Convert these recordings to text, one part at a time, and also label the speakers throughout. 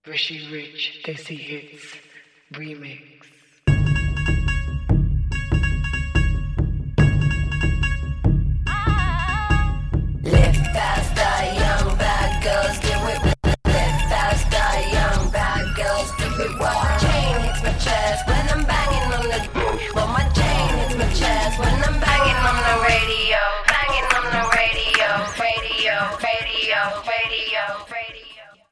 Speaker 1: Rishi Rich, Desi Hits, Remix.
Speaker 2: Live faster, young bad girls, do it. Live faster, young bad girls, do it well. My chain hits my chest when I'm banging on the. Well, my chain hits my chest when I'm banging on the radio, banging on the radio, radio, radio, radio, radio.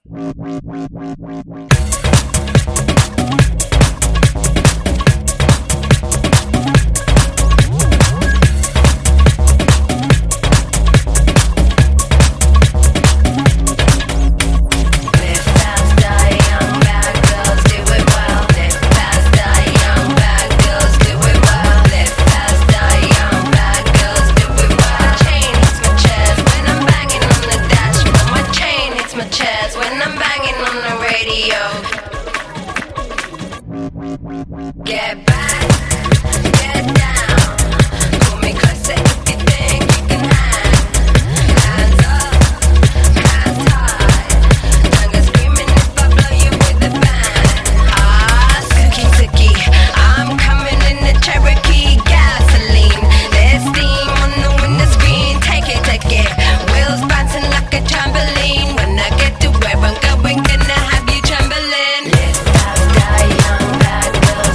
Speaker 2: Get back, get down. Pull me closer if you think you can hang. Hands up, hands high. Tongue screaming if I blow you with a bang. Ah, Suki Suki, I'm coming in the Cherokee gasoline. There's steam on the window screen. Take it. Wheels bouncing like a trampoline. When I get to where I'm going, gonna have you trembling. Live faster, young bad girls.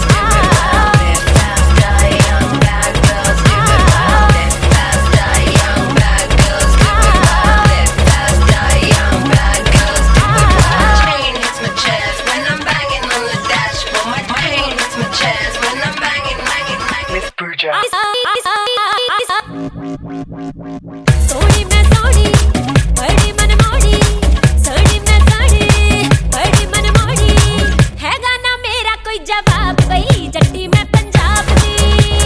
Speaker 3: Soni मैं सोनी बड़ी मनमोड़ी सोनी मैं सोनी बड़ी मनमोड़ी है गाना मेरा कोई जवाब कोई जट्टी मैं पंजाब दी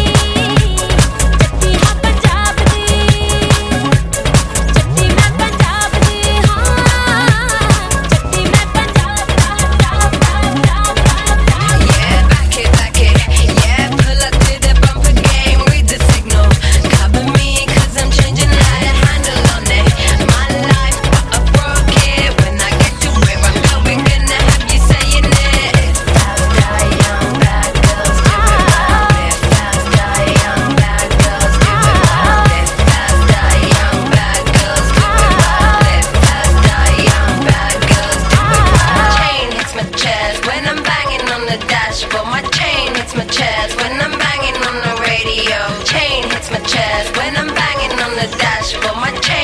Speaker 3: जट्टी हाँ पंजाब दी जट्टी मैं पंजाब दी हाँ जट्टी मैं Punjab
Speaker 2: Yeah, back it, yeah, pull up to the bumper game, read the signal, cover me 'cause I'm changing how to handle on it. My life, but I broke it. When I get to where I'm going, gonna have you saying it. Live faster, young bad girls, do it well. Live faster, young bad girls, do it well. Live faster, young bad girls, do it well. Live faster, young bad girls, do it well. My chain hits my chest when I'm banging on the dashboard. My chain hits my chest when I'm banging on the radio. Chain hits my chest when I'm banging on the dashboard. My chain